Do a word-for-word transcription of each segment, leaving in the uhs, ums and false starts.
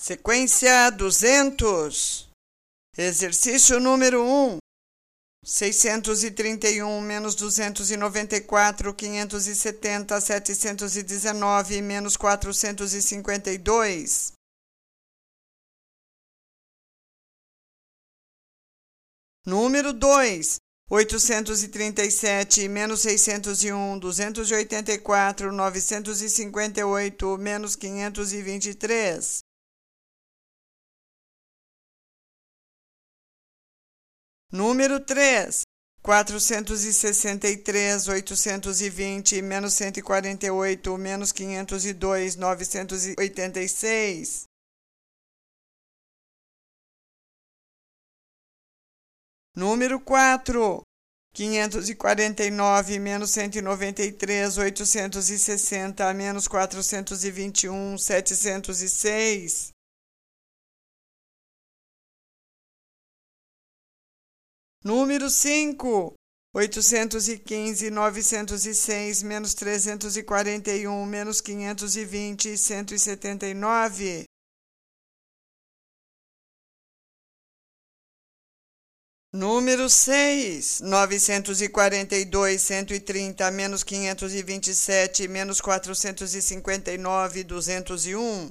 Sequência duzentos. Exercício número um. seiscentos e trinta e um menos duzentos e noventa e quatro, quinhentos e setenta, setecentos e dezenove menos quatrocentos e cinquenta e dois. Número dois. oitocentos e trinta e sete menos seiscentos e um, duzentos e oitenta e quatro, novecentos e cinquenta e oito menos quinhentos e vinte e três. Número três. quatrocentos e sessenta e três, oitocentos e vinte menos cento e quarenta e oito menos quinhentos e dois, novecentos e oitenta e seis. Número quatro. quinhentos e quarenta e nove menos cento e noventa e três, oitocentos e sessenta menos quatrocentos e vinte e um, setecentos e seis. Número cinco. oitocentos e quinze, novecentos e seis menos trezentos e quarenta e um menos quinhentos e vinte, cento e setenta e nove. Número seis. novecentos e quarenta e dois, cento e trinta menos quinhentos e vinte e sete menos quatrocentos e cinquenta e nove, duzentos e um.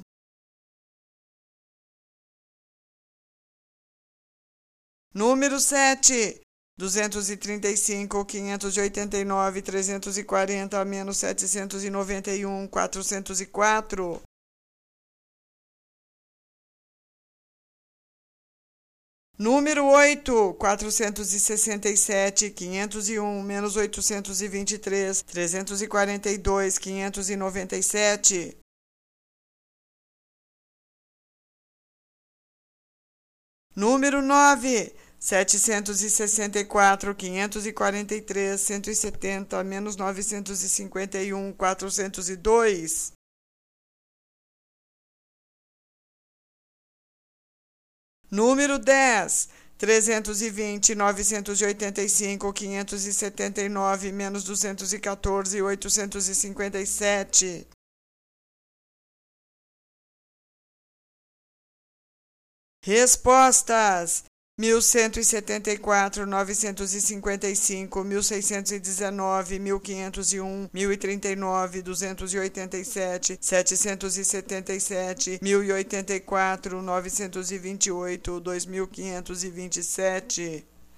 Número sete. duzentos e trinta e cinco, quinhentos e oitenta e nove, trezentos e quarenta menos setecentos e noventa e um, quatrocentos e quatro. Número oito. quatrocentos e sessenta e sete, quinhentos e um menos oitocentos e vinte e três, trezentos e quarenta e dois, quinhentos e noventa e sete. Número nove. setecentos e sessenta e quatro, quinhentos e quarenta e três, cento e setenta menos novecentos e cinquenta e um, quatrocentos e dois. Número dez. trezentos e vinte, novecentos e oitenta e cinco, quinhentos e setenta e nove menos duzentos e quatorze, oitocentos e cinquenta e sete. Respostas: mil cento e setenta e quatro, novecentos e cinquenta e cinco, mil seiscentos e dezenove, mil quinhentos e um, mil e trinta e nove, duzentos e oitenta e sete, setecentos e setenta e sete, mil e oitenta e quatro, novecentos e vinte e oito, dois mil quinhentos e vinte e sete.